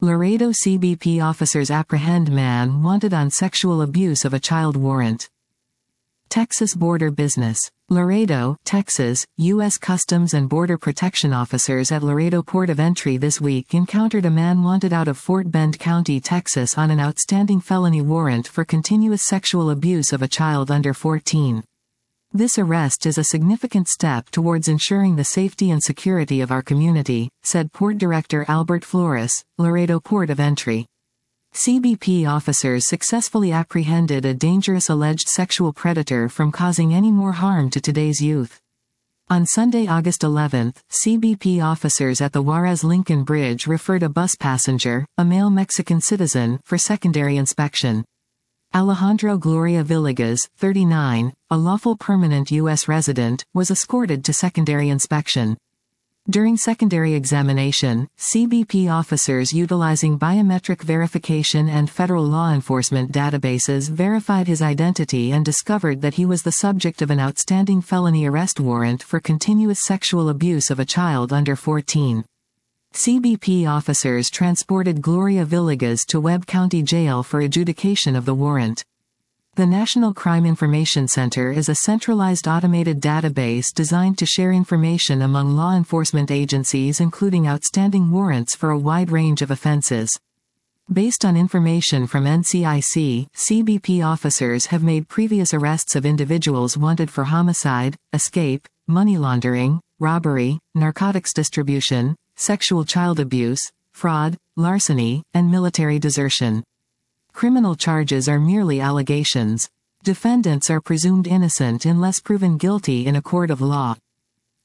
Laredo CBP officers apprehend man wanted on sexual abuse of a child warrant. Texas border business. Laredo, Texas, U.S. Customs and Border Protection officers at Laredo Port of Entry this week encountered a man wanted out of Fort Bend County, Texas on an outstanding felony warrant for continuous sexual abuse of a child under 14. This arrest is a significant step towards ensuring the safety and security of our community, said Port Director Albert Flores, Laredo Port of Entry. CBP officers successfully apprehended a dangerous alleged sexual predator from causing any more harm to today's youth. On Sunday, August 11, CBP officers at the Juarez-Lincoln Bridge referred a bus passenger, a male Mexican citizen, for secondary inspection. Alejandro Gloria Villegas, 39, a lawful permanent U.S. resident, was escorted to secondary inspection. During secondary examination, CBP officers utilizing biometric verification and federal law enforcement databases verified his identity and discovered that he was the subject of an outstanding felony arrest warrant for continuous sexual abuse of a child under 14. CBP officers transported Gloria Villegas to Webb County Jail for adjudication of the warrant. The National Crime Information Center is a centralized automated database designed to share information among law enforcement agencies, including outstanding warrants for a wide range of offenses. Based on information from NCIC, CBP officers have made previous arrests of individuals wanted for homicide, escape, money laundering, robbery, narcotics distribution, sexual child abuse, fraud, larceny, and military desertion. Criminal charges are merely allegations. Defendants are presumed innocent unless proven guilty in a court of law.